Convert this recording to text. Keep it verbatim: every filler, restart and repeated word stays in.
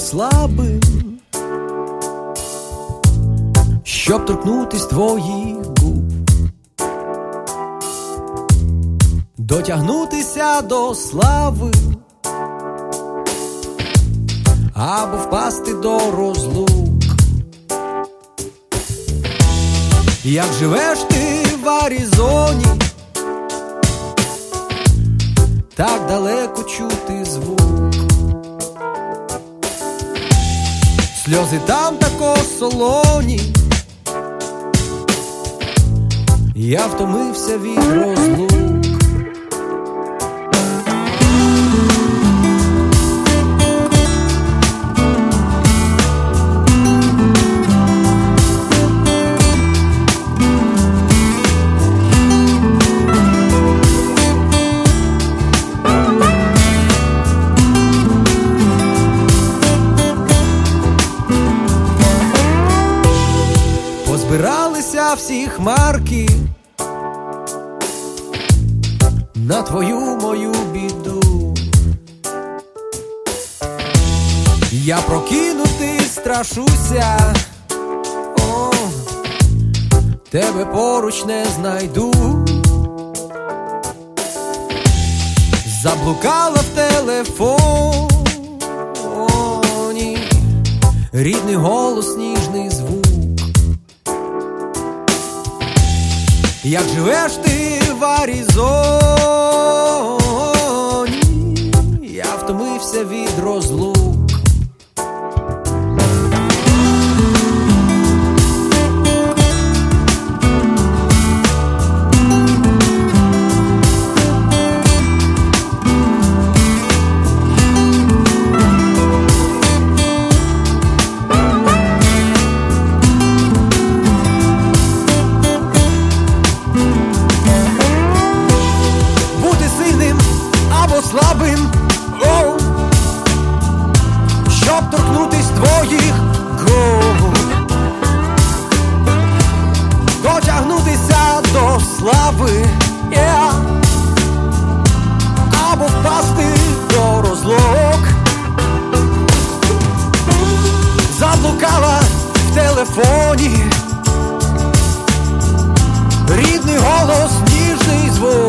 слабим, щоб торкнутись твоїх губ, дотягнутися до слави або впасти до розлук. Як живеш ти в Аризоні, так далеко чути звук. Сльози там тако солоні, я втомився від розлук. Збиралися всі хмарки на твою мою біду. Я прокинути страшуся, о, тебе поруч не знайду. Заблукала в телефоні рідний голос, ніжний звук. Як живеш ти в Аризоні, я втомився від розлук. Слабим, о, щоб торкнутись твоїх губ, дотягнутися до слави, yeah, або впасти до розлук. Заблукала в телефоні рідний голос, ніжний звук.